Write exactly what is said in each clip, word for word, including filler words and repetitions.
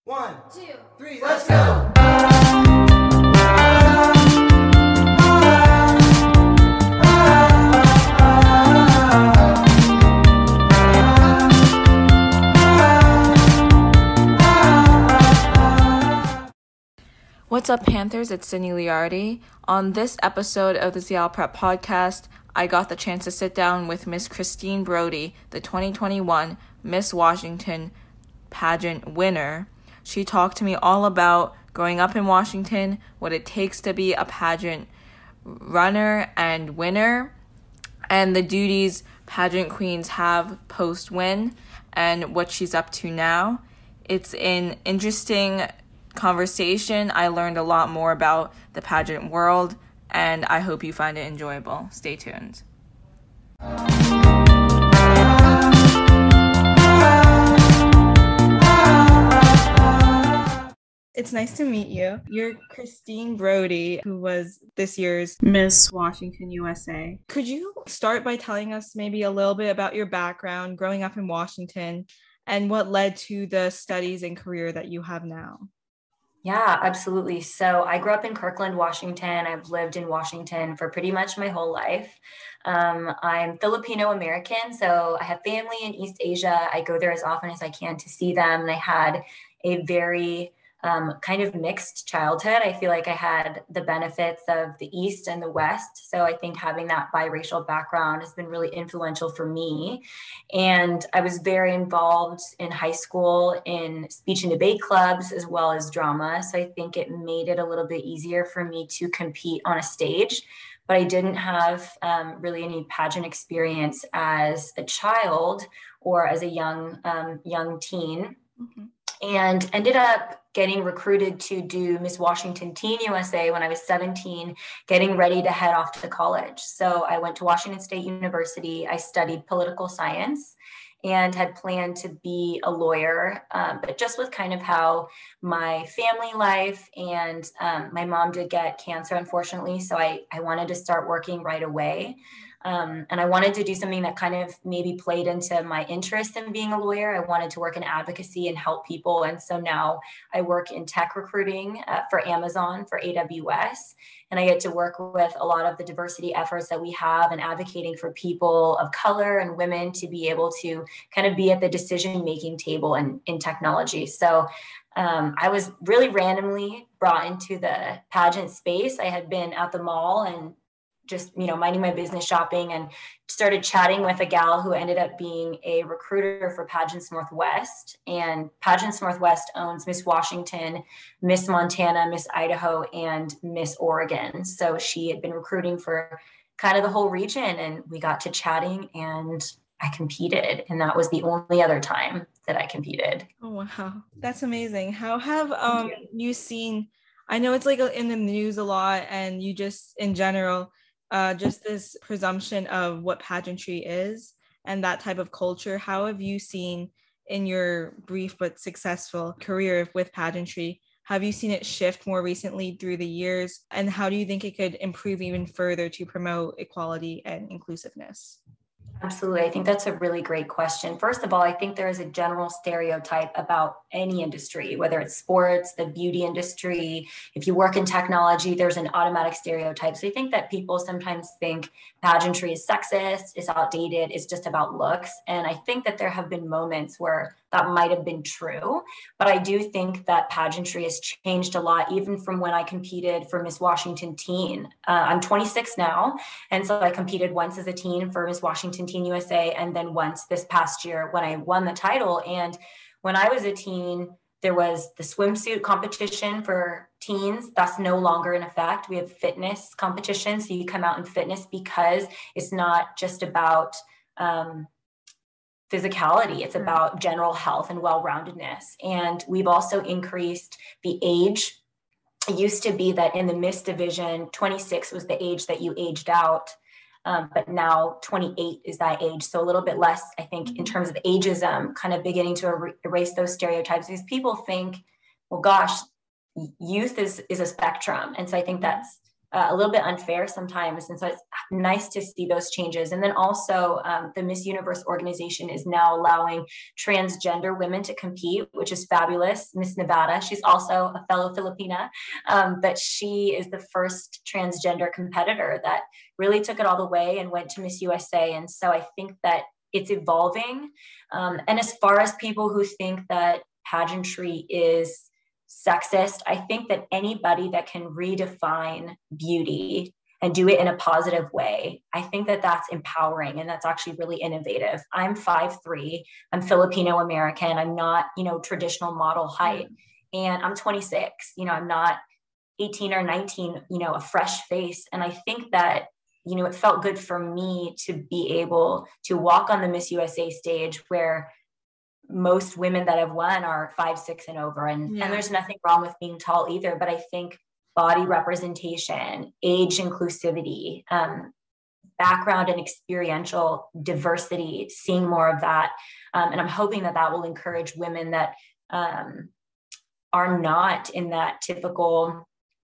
One, two, three, let's go! What's up, Panthers? It's Sydney Liardi. On this episode of the Seattle Prep Podcast, I got the chance to sit down with Miss Christine Brody, the twenty twenty-one Miss Washington pageant winner. She talked to me all about growing up in Washington, what it takes to be a pageant runner and winner, and the duties pageant queens have post-win, and what she's up to now. It's an interesting conversation. I learned a lot more about the pageant world, and I hope you find it enjoyable. Stay tuned. It's nice to meet you. You're Christine Brody, who was this year's Miss Washington U S A. Could you start by telling us maybe a little bit about your background growing up in Washington and what led to the studies and career that you have now? Yeah, absolutely. So I grew up in Kirkland, Washington. I've lived in Washington for pretty much my whole life. Um, I'm Filipino American, so I have family in East Asia. I go there as often as I can to see them. And I had a very um, kind of mixed childhood. I feel like I had the benefits of the East and the West. So I think having that biracial background has been really influential for me. And I was very involved in high school in speech and debate clubs as well as drama. So I think it made it a little bit easier for me to compete on a stage. But I didn't have um, really any pageant experience as a child or as a young um, young teen. Mm-hmm. And ended up getting recruited to do Miss Washington Teen U S A when I was seventeen, getting ready to head off to college. So I went to Washington State University. I studied political science and had planned to be a lawyer, um, but just with kind of how my family life and um, my mom did get cancer, unfortunately. So I, I wanted to start working right away. Um, and I wanted to do something that kind of maybe played into my interest in being a lawyer. I wanted to work in advocacy and help people. And so now I work in tech recruiting uh, for Amazon, for A W S. And I get to work with a lot of the diversity efforts that we have and advocating for people of color and women to be able to kind of be at the decision-making table in, in technology. So um, I was really randomly brought into the pageant space. I had been at the mall and just, you know, minding my business shopping and started chatting with a gal who ended up being a recruiter for Pageants Northwest. And Pageants Northwest owns Miss Washington, Miss Montana, Miss Idaho, and Miss Oregon. So she had been recruiting for kind of the whole region, and we got to chatting and I competed. And that was the only other time that I competed. Oh, wow. That's amazing. How have um you. you seen, I know it's like in the news a lot, and you just in general, Uh, just this presumption of what pageantry is and that type of culture. How have you seen in your brief but successful career with pageantry, have you seen it shift more recently through the years? And how do you think it could improve even further to promote equality and inclusiveness? Absolutely. I think that's a really great question. First of all, I think there is a general stereotype about any industry, whether it's sports, the beauty industry. If you work in technology, there's an automatic stereotype. So I think that people sometimes think pageantry is sexist, it's outdated, it's just about looks. And I think that there have been moments where that might have been true. But I do think that pageantry has changed a lot, even from when I competed for Miss Washington Teen. Uh, I'm twenty-six now. And so I competed once as a teen for Miss Washington Teen U S A, and then once this past year when I won the title. And when I was a teen, there was the swimsuit competition for teens. That's no longer in effect. We have fitness competition. So you come out in fitness because it's not just about um, physicality. It's about general health and well-roundedness. And we've also increased the age. It used to be that in the Miss division, twenty-six was the age that you aged out. Um, but now twenty-eight is that age. So a little bit less, I think, in terms of ageism, kind of beginning to er- erase those stereotypes, because people think, well, gosh, youth is, is a spectrum. And so I think that's uh, a little bit unfair sometimes. And so it's nice to see those changes. And then also um, the Miss Universe organization is now allowing transgender women to compete, which is fabulous. Miss Nevada, she's also a fellow Filipina, um, but she is the first transgender competitor that really took it all the way and went to Miss U S A. And so I think that it's evolving. Um, and as far as people who think that pageantry is sexist, I think that anybody that can redefine beauty and do it in a positive way, I think that that's empowering and that's actually really innovative. I'm five three, I'm Filipino American, I'm not, you know, traditional model height, and I'm twenty-six, you know, I'm not eighteen or nineteen, you know, a fresh face. And I think that, you know, it felt good for me to be able to walk on the Miss U S A stage where most women that have won are five, six and over. And, yeah. and there's nothing wrong with being tall either, but I think body representation, age inclusivity, um, background and experiential diversity, seeing more of that. Um, and I'm hoping that that will encourage women that um, are not in that typical,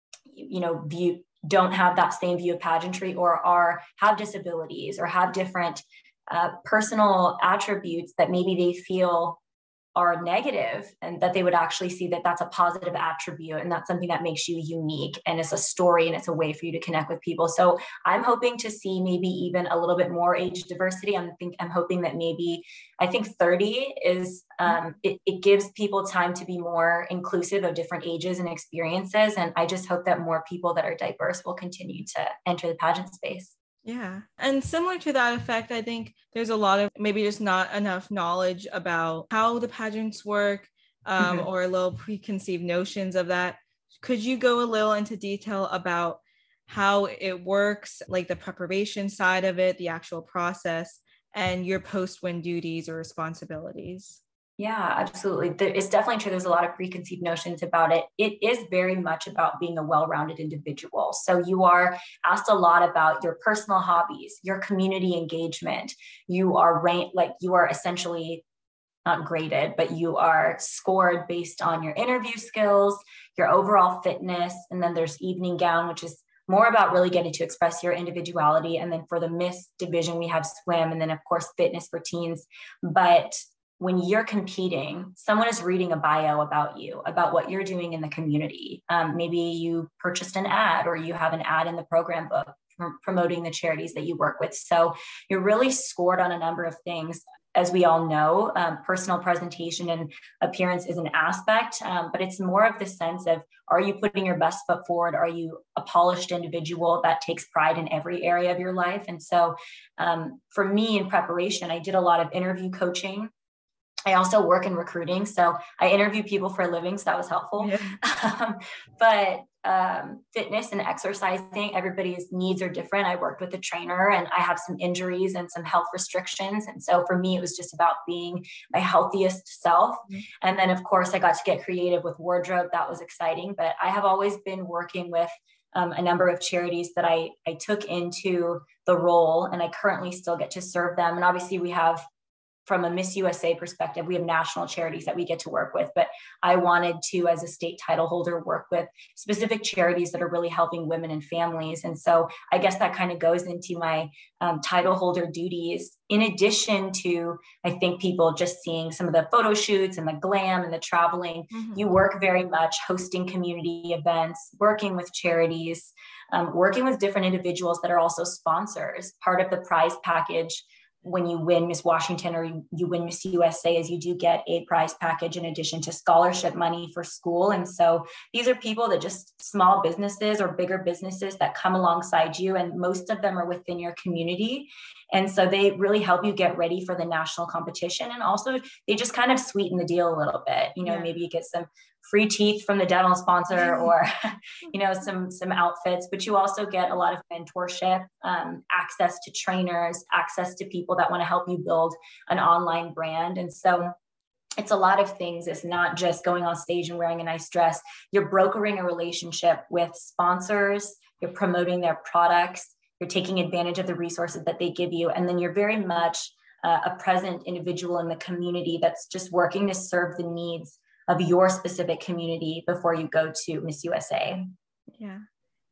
you know, view, don't have that same view of pageantry, or are have disabilities or have different uh, personal attributes that maybe they feel are negative, and that they would actually see that that's a positive attribute and that's something that makes you unique, and it's a story and it's a way for you to connect with people. So I'm hoping to see maybe even a little bit more age diversity. I'm think I'm hoping that maybe I think thirty is um, it, it gives people time to be more inclusive of different ages and experiences, and I just hope that more people that are diverse will continue to enter the pageant space. Yeah. And similar to that effect, I think there's a lot of maybe just not enough knowledge about how the pageants work, um, mm-hmm. or a little preconceived notions of that. Could you go a little into detail about how it works, like the preparation side of it, the actual process, and your post-win duties or responsibilities? Yeah, absolutely. There, it's definitely true. There's a lot of preconceived notions about it. It is very much about being a well-rounded individual. So you are asked a lot about your personal hobbies, your community engagement. You are ranked, like you are essentially not graded, but you are scored based on your interview skills, your overall fitness. And then there's evening gown, which is more about really getting to express your individuality. And then for the Miss division, we have swim, and then of course, fitness for teens. But when you're competing, someone is reading a bio about you, about what you're doing in the community. Um, maybe you purchased an ad, or you have an ad in the program book promoting the charities that you work with. So you're really scored on a number of things. As we all know, um, personal presentation and appearance is an aspect, um, but it's more of the sense of, are you putting your best foot forward? Are you a polished individual that takes pride in every area of your life? And so um, for me in preparation, I did a lot of interview coaching. I also work in recruiting, so I interview people for a living, so that was helpful. Yeah. Um, but um, fitness and exercising, everybody's needs are different. I worked with a trainer, and I have some injuries and some health restrictions. And so for me, it was just about being my healthiest self. Mm-hmm. And then, of course, I got to get creative with wardrobe. That was exciting. But I have always been working with um, a number of charities that I, I took into the role, and I currently still get to serve them. And obviously, we have, from a Miss U S A perspective, we have national charities that we get to work with, but I wanted to, as a state title holder, work with specific charities that are really helping women and families. And so I guess that kind of goes into my um, title holder duties, in addition to, I think, people just seeing some of the photo shoots and the glam and the traveling. Mm-hmm. You work very much hosting community events, working with charities, um, working with different individuals that are also sponsors. Part of the prize package when you win Miss Washington or you, you win Miss U S A is you do get a prize package in addition to scholarship money for school. And so these are people that just small businesses or bigger businesses that come alongside you, and most of them are within your community. And so they really help you get ready for the national competition. And also they just kind of sweeten the deal a little bit. You know, yeah. Maybe you get some free teeth from the dental sponsor, or, you know, some, some outfits, but you also get a lot of mentorship, um, access to trainers, access to people that want to help you build an online brand. And so it's a lot of things. It's not just going on stage and wearing a nice dress. You're brokering a relationship with sponsors. You're promoting their products. You're taking advantage of the resources that they give you. And then you're very much uh, a present individual in the community that's just working to serve the needs of your specific community before you go to Miss U S A. Yeah.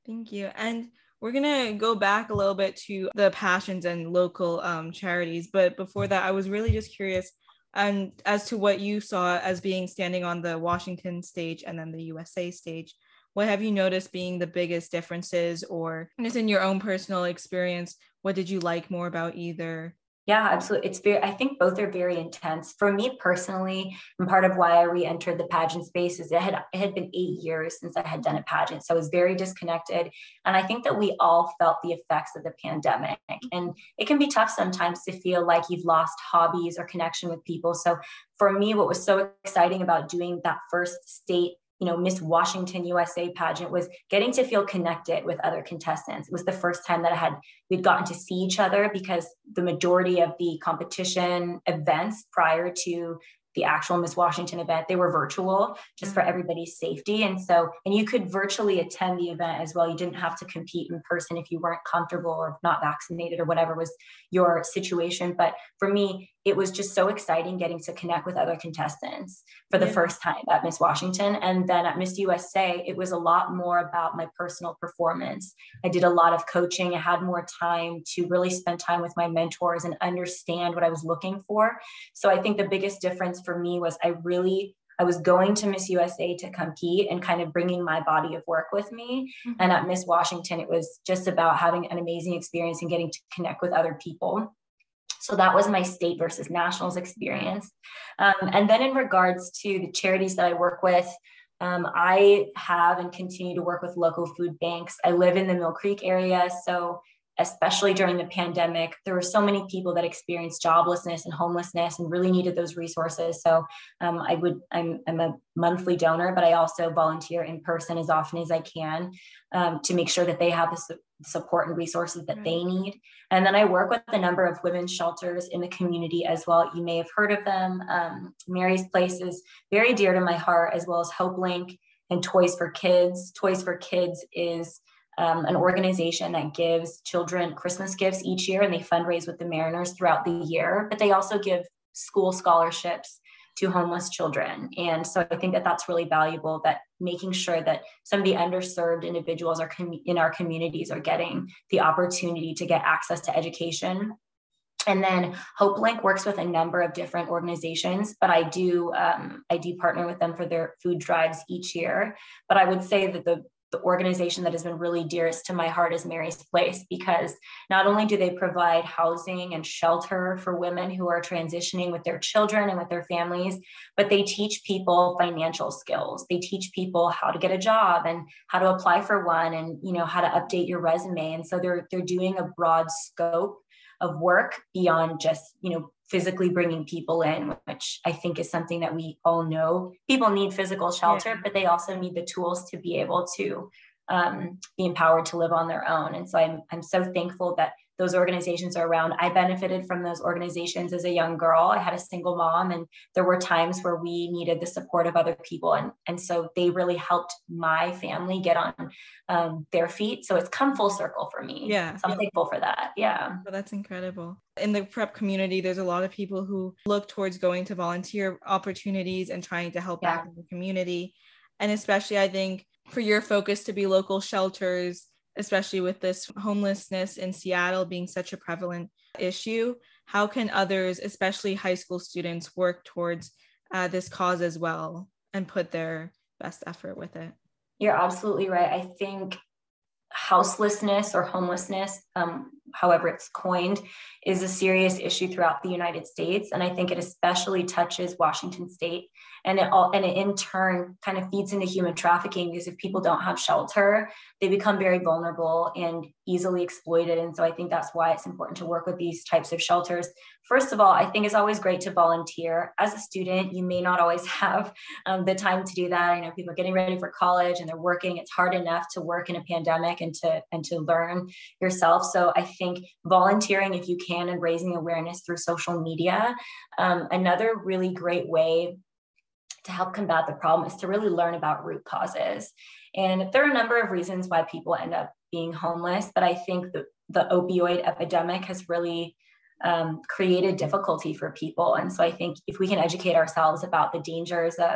Thank you. And we're going to go back a little bit to the passions and local um, charities. But before that, I was really just curious um, as to what you saw as being standing on the Washington stage and then the U S A stage. What have you noticed being the biggest differences, or just in your own personal experience, what did you like more about either? Yeah, absolutely. It's very, I think both are very intense. For me personally, and part of why I re-entered the pageant space is it had it had been eight years since I had done a pageant. So I was very disconnected. And I think that we all felt the effects of the pandemic. And it can be tough sometimes to feel like you've lost hobbies or connection with people. So for me, what was so exciting about doing that first state, you know, Miss Washington U S A pageant was getting to feel connected with other contestants. It was the first time that I had, we'd gotten to see each other, because the majority of the competition events prior to the actual Miss Washington event, they were virtual just for everybody's safety. And so, and you could virtually attend the event as well. You didn't have to compete in person if you weren't comfortable or not vaccinated or whatever was your situation. But for me, it was just so exciting getting to connect with other contestants for the yeah. first time at Miss Washington. And then at Miss U S A, it was a lot more about my personal performance. I did a lot of coaching. I had more time to really spend time with my mentors and understand what I was looking for. So I think the biggest difference for me was I really, I was going to Miss U S A to compete and kind of bringing my body of work with me. Mm-hmm. And at Miss Washington, it was just about having an amazing experience and getting to connect with other people. So that was my state versus nationals experience. Um, and then in regards to the charities that I work with, um, I have and continue to work with local food banks. I live in the Mill Creek area. So especially during the pandemic, there were so many people that experienced joblessness and homelessness and really needed those resources. So um, I would, I'm, I'm a monthly donor, but I also volunteer in person as often as I can um, to make sure that they have the su- support and resources that right. they need. And then I work with a number of women's shelters in the community as well. You may have heard of them. Um, Mary's Place is very dear to my heart, as well as Hope Link and Toys for Kids. Toys for Kids is Um, an organization that gives children Christmas gifts each year, and they fundraise with the Mariners throughout the year, but they also give school scholarships to homeless children. And so I think that that's really valuable, that making sure that some of the underserved individuals are com- in our communities are getting the opportunity to get access to education. And then Hope Link works with a number of different organizations, but I do um, I do partner with them for their food drives each year. But I would say that the The organization that has been really dearest to my heart is Mary's Place, because not only do they provide housing and shelter for women who are transitioning with their children and with their families, but they teach people financial skills. They teach people how to get a job and how to apply for one, and you know how to update your resume. And so they're they're doing a broad scope of work beyond just you know physically bringing people in, which I think is something that we all know. People need physical shelter, yeah. but they also need the tools to be able to um, be empowered to live on their own. And so I'm, I'm so thankful that those organizations are around. I benefited from those organizations as a young girl. I had a single mom, and there were times where we needed the support of other people. And, and so they really helped my family get on um, their feet. So it's come full circle for me. Yeah. So I'm yeah. thankful for that. Yeah. Oh, that's incredible. In the prep community, there's a lot of people who look towards going to volunteer opportunities and trying to help yeah. back in the community. And especially, I think, for your focus to be local shelters, especially with this homelessness in Seattle being such a prevalent issue, how can others, especially high school students, work towards uh, this cause as well and put their best effort with it? You're absolutely right. I think houselessness or homelessness, um, however it's coined, is a serious issue throughout the United States. And I think it especially touches Washington State. And it all, and it in turn kind of feeds into human trafficking, because if people don't have shelter, they become very vulnerable and easily exploited. And so I think that's why it's important to work with these types of shelters. First of all, I think it's always great to volunteer. As a student, you may not always have um, the time to do that. You know, people are getting ready for college and they're working. It's hard enough to work in a pandemic and to and to learn yourself. So I think volunteering, if you can, and raising awareness through social media. Um, another really great way to help combat the problem is to really learn about root causes. And there are a number of reasons why people end up being homeless, but I think the, the opioid epidemic has really um, created difficulty for people. And so I think if we can educate ourselves about the dangers of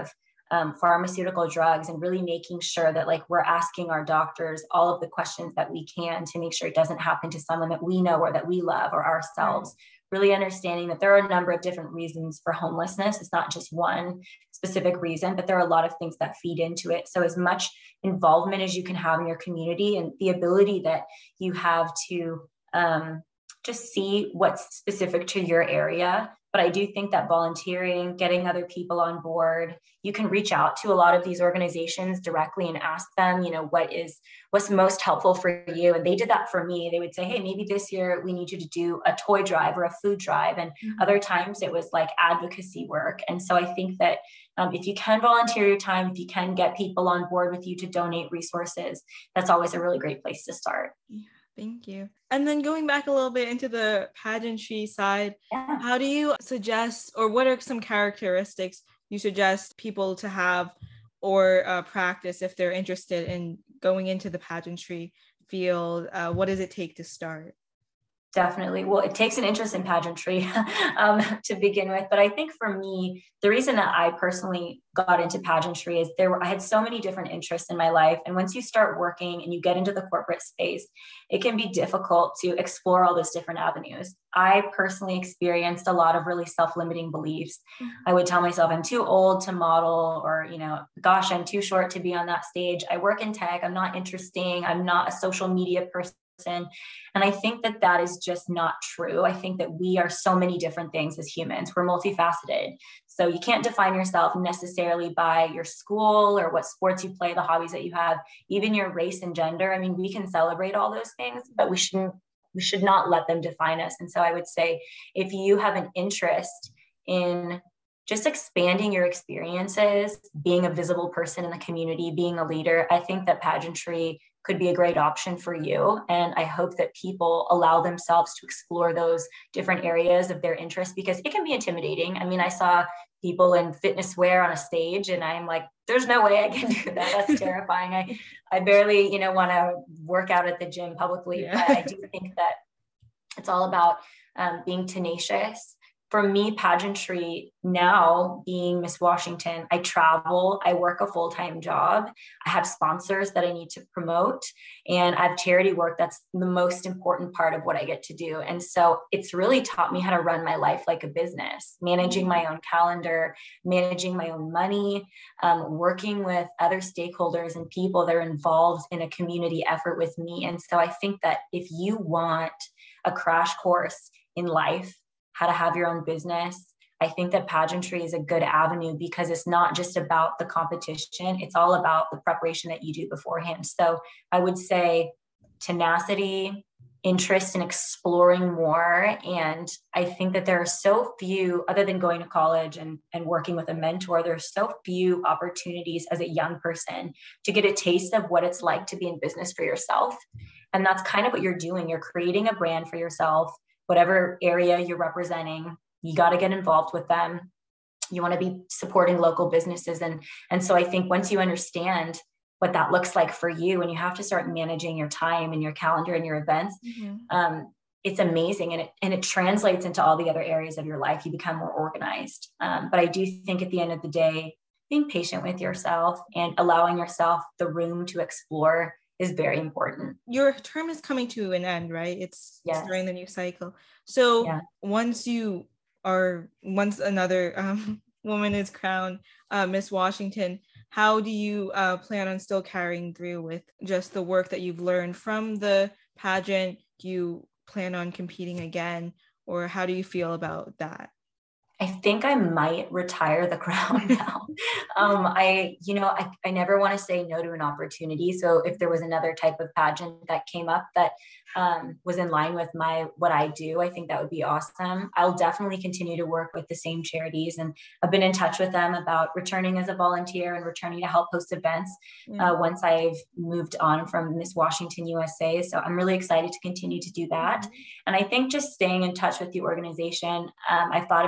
um, pharmaceutical drugs, and really making sure that like we're asking our doctors all of the questions that we can to make sure it doesn't happen to someone that we know or that we love or ourselves. Really understanding that there are a number of different reasons for homelessness. It's not just one specific reason, but there are a lot of things that feed into it. So as much involvement as you can have in your community, and the ability that you have to um, just see what's specific to your area. But I do think that volunteering, getting other people on board, you can reach out to a lot of these organizations directly and ask them, you know, what is, what's most helpful for you? And they did that for me. They would say, hey, maybe this year we need you to do a toy drive or a food drive. And mm-hmm. other times it was like advocacy work. And so I think that um, if you can volunteer your time, if you can get people on board with you to donate resources, that's always a really great place to start. Yeah. Thank you. And then going back a little bit into the pageantry side, yeah. how do you suggest, or what are some characteristics you suggest people to have or uh, practice if they're interested in going into the pageantry field? Uh, what does it take to start? Definitely. Well, it takes an interest in pageantry um, to begin with. But I think for me, the reason that I personally got into pageantry is there were, I had so many different interests in my life. And once you start working and you get into the corporate space, it can be difficult to explore all those different avenues. I personally experienced a lot of really self-limiting beliefs. Mm-hmm. I would tell myself I'm too old to model, or, you know, gosh, I'm too short to be on that stage. I work in tech. I'm not interesting. I'm not a social media person. And I think that that is just not true. I think that we are so many different things as humans. We're multifaceted. So you can't define yourself necessarily by your school or what sports you play, the hobbies that you have, even your race and gender. I mean, we can celebrate all those things, but we shouldn't, we should not let them define us. And so I would say, if you have an interest in just expanding your experiences, being a visible person in the community, being a leader, I think that pageantry could be a great option for you. And I hope that people allow themselves to explore those different areas of their interest, because it can be intimidating. I mean, I saw people in fitness wear on a stage and I'm like, there's no way I can do that. That's terrifying. I, I barely, you know, want to work out at the gym publicly, yeah. But I do think that it's all about um, being tenacious. For me, pageantry now, being Miss Washington, I travel, I work a full-time job, I have sponsors that I need to promote, and I have charity work. That's the most important part of what I get to do. And so it's really taught me how to run my life like a business, managing my own calendar, managing my own money, um, working with other stakeholders and people that are involved in a community effort with me. And so I think that if you want a crash course in life, how to have your own business, I think that pageantry is a good avenue, because it's not just about the competition. It's all about the preparation that you do beforehand. So I would say tenacity, interest in exploring more. And I think that there are so few, other than going to college and, and working with a mentor, there's so few opportunities as a young person to get a taste of what it's like to be in business for yourself. And that's kind of what you're doing. You're creating a brand for yourself. Whatever area you're representing, you got to get involved with them. You want to be supporting local businesses. And, and so I think once you understand what that looks like for you, and you have to start managing your time and your calendar and your events, mm-hmm. um, it's amazing. And it, and it translates into all the other areas of your life. You become more organized. Um, but I do think at the end of the day, being patient with yourself and allowing yourself the room to explore is very important. Your term is coming to an end, right? It's yes. during the new cycle. So yeah. once you are, once another um, woman is crowned uh, Miss Washington, how do you uh, plan on still carrying through with just the work that you've learned from the pageant? Do you plan on competing again, or how do you feel about that? I think I might retire the crown now. um, I, you know, I, I never want to say no to an opportunity. So if there was another type of pageant that came up that um, was in line with my, what I do, I think that would be awesome. I'll definitely continue to work with the same charities. And I've been in touch with them about returning as a volunteer and returning to help host events mm-hmm. uh, once I've moved on from Miss Washington U S A. So I'm really excited to continue to do that. Mm-hmm. And I think just staying in touch with the organization, um, I thought about becoming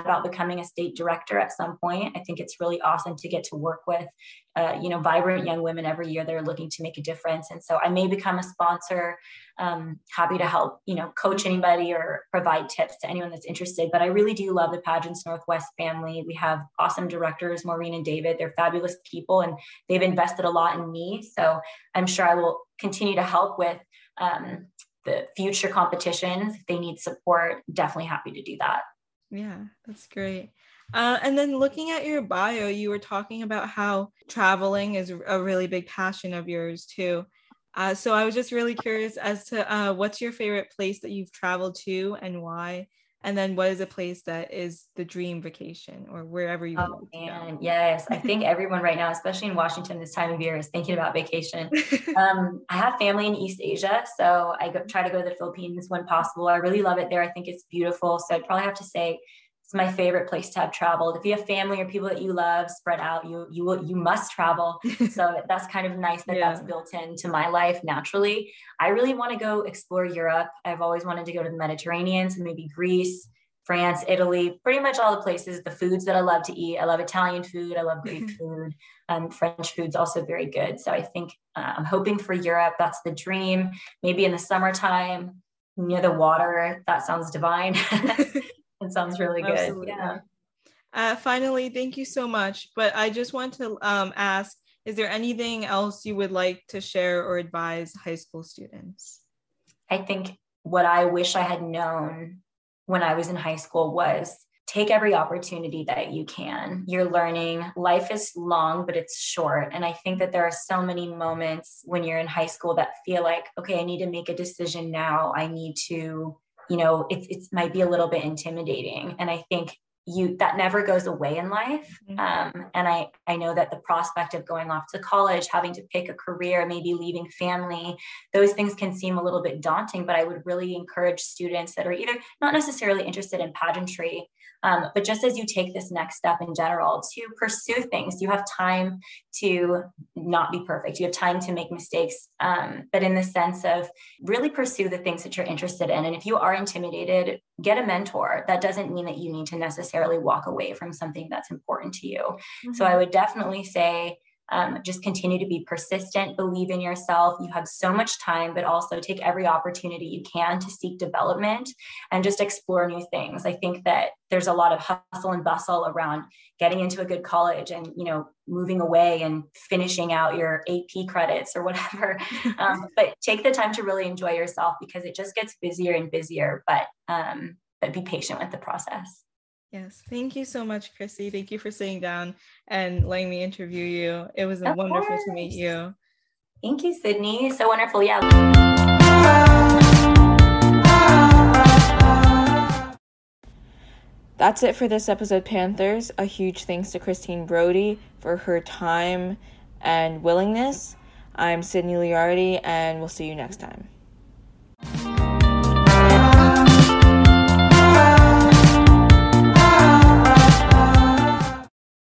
becoming a state director at some point. I think it's really awesome to get to work with, uh, you know, vibrant young women every year that are looking to make a difference. And so I may become a sponsor, um, happy to help, you know, coach anybody or provide tips to anyone that's interested. But I really do love the Pageants Northwest family. We have awesome directors, Maureen and David. They're fabulous people, and they've invested a lot in me. So I'm sure I will continue to help with um, the future competitions. If they need support, definitely happy to do that. Yeah, that's great. Uh, and then looking at your bio, you were talking about how traveling is a really big passion of yours too. Uh, so I was just really curious as to uh, what's your favorite place that you've traveled to and why? And then what is a place that is the dream vacation or wherever you Oh man, yes. I think everyone right now, especially in Washington this time of year, is thinking about vacation. um, I have family in East Asia, so I go, try to go to the Philippines when possible. I really love it there. I think it's beautiful. So I'd probably have to say it's my favorite place to have traveled. If you have family or people that you love spread out, you you will you must travel. So that's kind of nice that yeah. that's built into my life naturally. I really want to go explore Europe. I've always wanted to go to the Mediterranean, so maybe Greece, France, Italy, pretty much all the places, the foods that I love to eat. I love Italian food. I love Greek food. Um, French food's also very good. So I think uh, I'm hoping for Europe. That's the dream. Maybe in the summertime near the water. That sounds divine. It sounds really good. Absolutely. Yeah. Uh, finally, thank you so much. But I just want to um, ask, is there anything else you would like to share or advise high school students? I think what I wish I had known when I was in high school was take every opportunity that you can. You're learning. Life is long, but it's short. And I think that there are so many moments when you're in high school that feel like, okay, I need to make a decision now. I need to, you know, it, it might be a little bit intimidating. And I think you that never goes away in life. Um, and I, I know that the prospect of going off to college, having to pick a career, maybe leaving family, those things can seem a little bit daunting, but I would really encourage students that are either not necessarily interested in pageantry, um, but just as you take this next step in general to pursue things, you have time to not be perfect. You have time to make mistakes, um, but in the sense of really pursue the things that you're interested in. And if you are intimidated, get a mentor. That doesn't mean that you need to necessarily walk away from something that's important to you. Mm-hmm. So I would definitely say, um, just continue to be persistent, believe in yourself. You have so much time, but also take every opportunity you can to seek development and just explore new things. I think that there's a lot of hustle and bustle around getting into a good college and, you know, moving away and finishing out your A P credits or whatever. Um, but take the time to really enjoy yourself because it just gets busier and busier, but, um, but be patient with the process. Yes. Thank you so much, Chrissy. Thank you for sitting down and letting me interview you. It was of wonderful course. to meet you. Thank you, Sydney. So wonderful. Yeah. That's it for this episode, Panthers. A huge thanks to Christine Brody for her time and willingness. I'm Sydney Liardi, and we'll see you next time.